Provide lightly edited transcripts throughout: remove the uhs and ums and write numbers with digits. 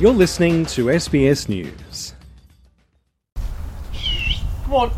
You're listening to SBS News. Come on.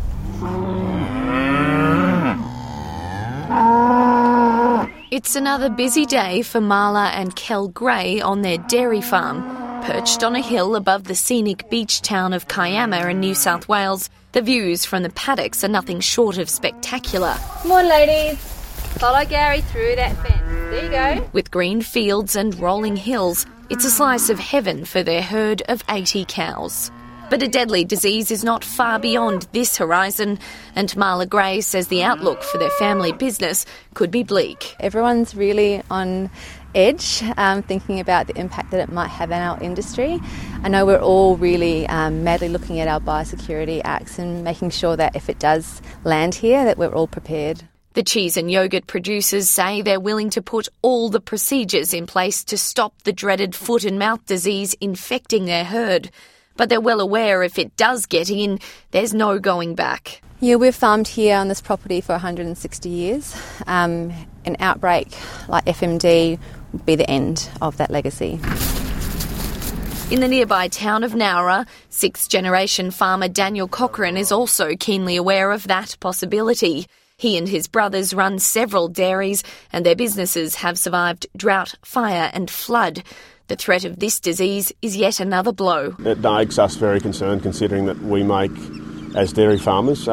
It's another busy day for Marla and Kel Gray on their dairy farm. Perched on a hill above the scenic beach town of Kiama in New South Wales, the views from the paddocks are nothing short of spectacular. Come on, ladies. Follow Gary through that fence. There you go. With green fields and rolling hills, it's a slice of heaven for their herd of 80 cows. But a deadly disease is not far beyond this horizon, and Marla Gray says the outlook for their family business could be bleak. Everyone's really on edge, thinking about the impact that it might have on our industry. I know we're all really madly looking at our biosecurity acts and making sure that if it does land here, that we're all prepared. The cheese and yoghurt producers say they're willing to put all the procedures in place to stop the dreaded foot and mouth disease infecting their herd. But they're well aware if it does get in, there's no going back. Yeah, we've farmed here on this property for 160 years. An outbreak like FMD would be the end of that legacy. In the nearby town of Nowra, sixth-generation farmer Daniel Cochran is also keenly aware of that possibility. He and his brothers run several dairies, and their businesses have survived drought, fire and flood. The threat of this disease is yet another blow. It makes us very concerned, considering that we make, as dairy farmers,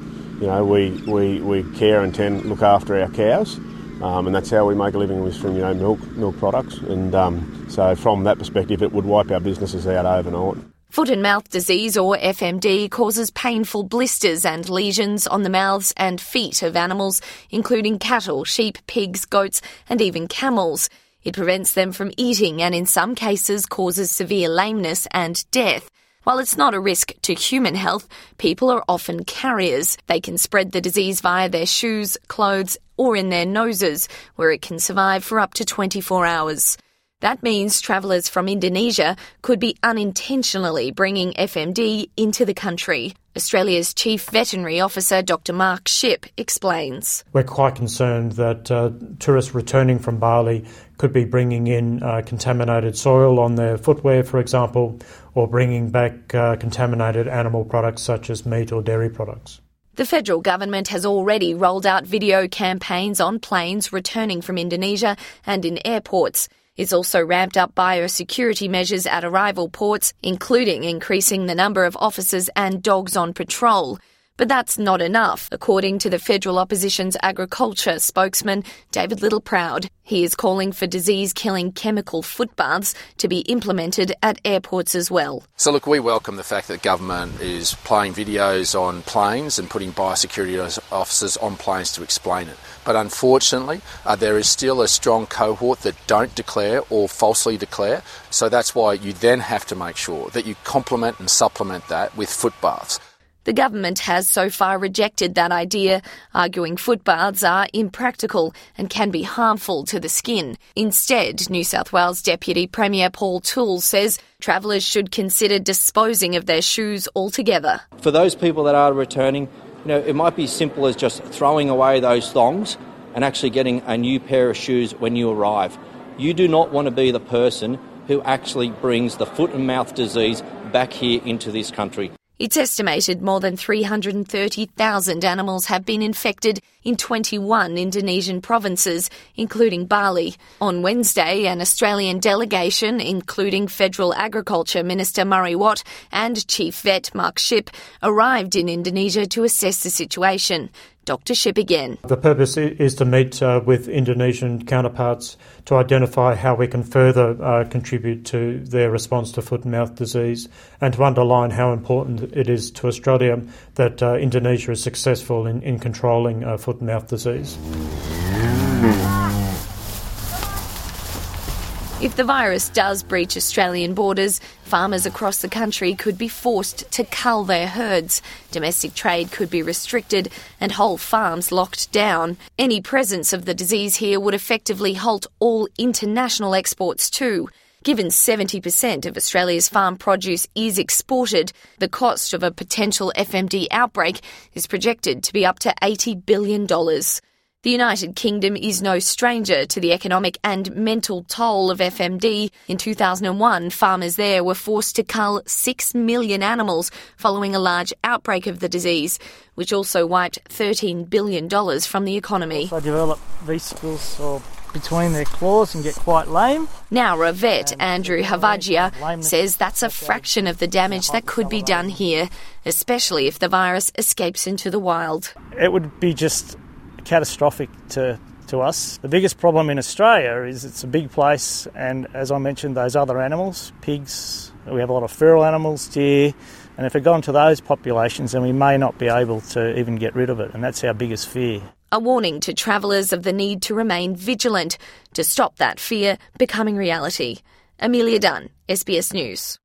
we care and tend to look after our cows, and that's how we make a living, is from milk products. And so from that perspective, it would wipe our businesses out overnight. Foot and mouth disease, or FMD, causes painful blisters and lesions on the mouths and feet of animals, including cattle, sheep, pigs, goats and even camels. It prevents them from eating and in some cases causes severe lameness and death. While it's not a risk to human health, people are often carriers. They can spread the disease via their shoes, clothes or in their noses, where it can survive for up to 24 hours. That means travellers from Indonesia could be unintentionally bringing FMD into the country. Australia's Chief Veterinary Officer, Dr Mark Shipp, explains. We're quite concerned that tourists returning from Bali could be bringing in contaminated soil on their footwear, for example, or bringing back contaminated animal products such as meat or dairy products. The federal government has already rolled out video campaigns on planes returning from Indonesia and in airports. It's also ramped up biosecurity measures at arrival ports, including increasing the number of officers and dogs on patrol. But that's not enough, according to the federal opposition's agriculture spokesman, David Littleproud. He is calling for disease-killing chemical foot baths to be implemented at airports as well. So look, we welcome the fact that government is playing videos on planes and putting biosecurity officers on planes to explain it. But unfortunately, there is still a strong cohort that don't declare or falsely declare. So that's why you then have to make sure that you complement and supplement that with foot baths. The government has so far rejected that idea, arguing foot baths are impractical and can be harmful to the skin. Instead, New South Wales Deputy Premier Paul Toole says travellers should consider disposing of their shoes altogether. For those people that are returning, it might be simple as just throwing away those thongs and actually getting a new pair of shoes when you arrive. You do not want to be the person who actually brings the foot and mouth disease back here into this country. It's estimated more than 330,000 animals have been infected in 21 Indonesian provinces, including Bali. On Wednesday, an Australian delegation, including Federal Agriculture Minister Murray Watt and Chief Vet Mark Shipp, arrived in Indonesia to assess the situation. Dr Shipp again. The purpose is to meet with Indonesian counterparts to identify how we can further contribute to their response to foot and mouth disease, and to underline how important it is to Australia that Indonesia is successful in controlling foot and mouth disease. If the virus does breach Australian borders, farmers across the country could be forced to cull their herds. Domestic trade could be restricted and whole farms locked down. Any presence of the disease here would effectively halt all international exports too. Given 70% of Australia's farm produce is exported, the cost of a potential FMD outbreak is projected to be up to $80 billion. The United Kingdom is no stranger to the economic and mental toll of FMD. In 2001, farmers there were forced to cull 6 million animals following a large outbreak of the disease, which also wiped $13 billion from the economy. They develop vesicles between their claws and get quite lame. Nowra vet Andrew Havagia says that's a fraction of the damage that could be done here, especially if the virus escapes into the wild. It would be just catastrophic to us. The biggest problem in Australia is it's a big place, and as I mentioned, those other animals, pigs, we have a lot of feral animals, deer, and if it got into those populations, then we may not be able to even get rid of it, and that's our biggest fear. A warning to travellers of the need to remain vigilant to stop that fear becoming reality. Amelia Dunn, SBS News.